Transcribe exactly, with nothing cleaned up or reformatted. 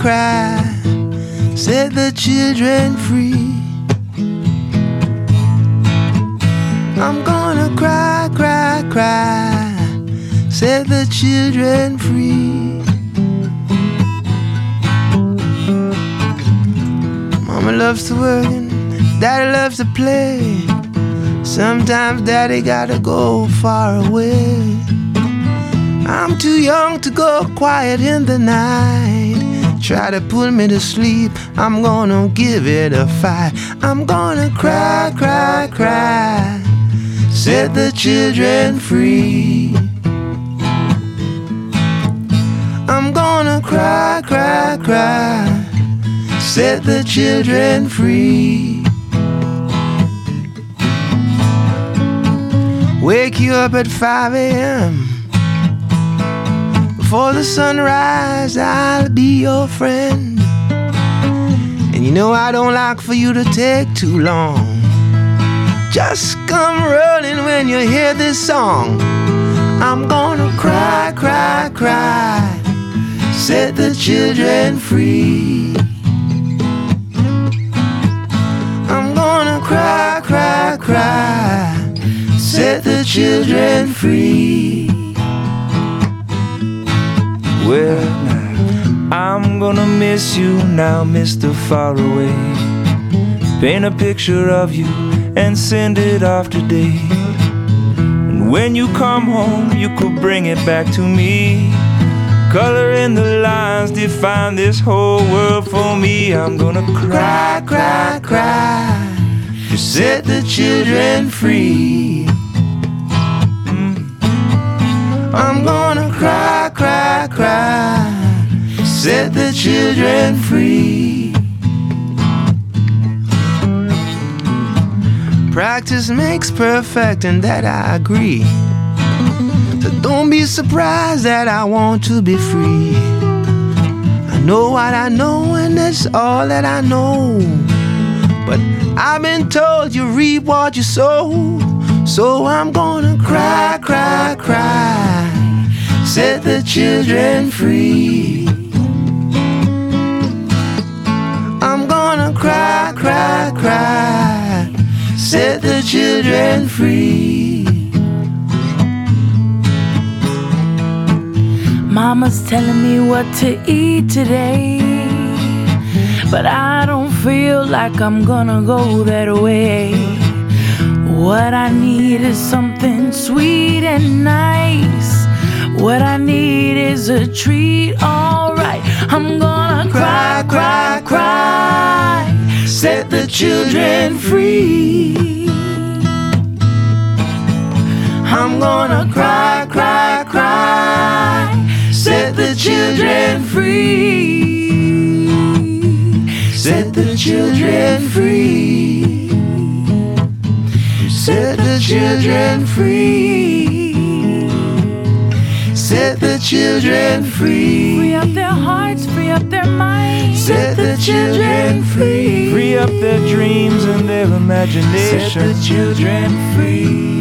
cry, set the children free. I'm gonna cry, cry, cry, set the children free. Mama loves to work and daddy loves to play. Sometimes daddy gotta go far away. I'm too young to go quiet in the night. Try to put me to sleep, I'm gonna give it a fight. I'm gonna cry, cry, cry, set the children free. I'm gonna cry, cry, cry, set the children free. Wake you up at five a m Before the sunrise, I'll be your friend. And you know I don't like for you to take too long. Just come running when you hear this song. I'm gonna cry, cry, cry, set the children free. I'm gonna cry, cry, cry, set the children free. Well, I'm gonna miss you now, Mister Faraway. Paint a picture of you and send it off today. And when you come home, you could bring it back to me. Color in the lines, define this whole world for me. I'm gonna cry, cry, cry, to set the children free. Mm. I'm gonna cry, cry, cry, set the children free. Practice makes perfect, and that I agree. So don't be surprised that I want to be free. I know what I know, and that's all that I know. But I've been told you reap what you sow. So I'm gonna cry, cry, cry, set the children free. I'm gonna cry, cry, cry, set the children free. Mama's telling me what to eat today, but I don't feel like I'm gonna go that way. What I need is something sweet and nice. What I need is a treat, alright. I'm gonna cry, cry, cry, set the children free. I'm gonna cry, cry, cry, set the children free. Set the children free. Set the children free. Set the children free. Free up their hearts, free up their minds. Set the children free. Free up their dreams and their imagination. Set the children free.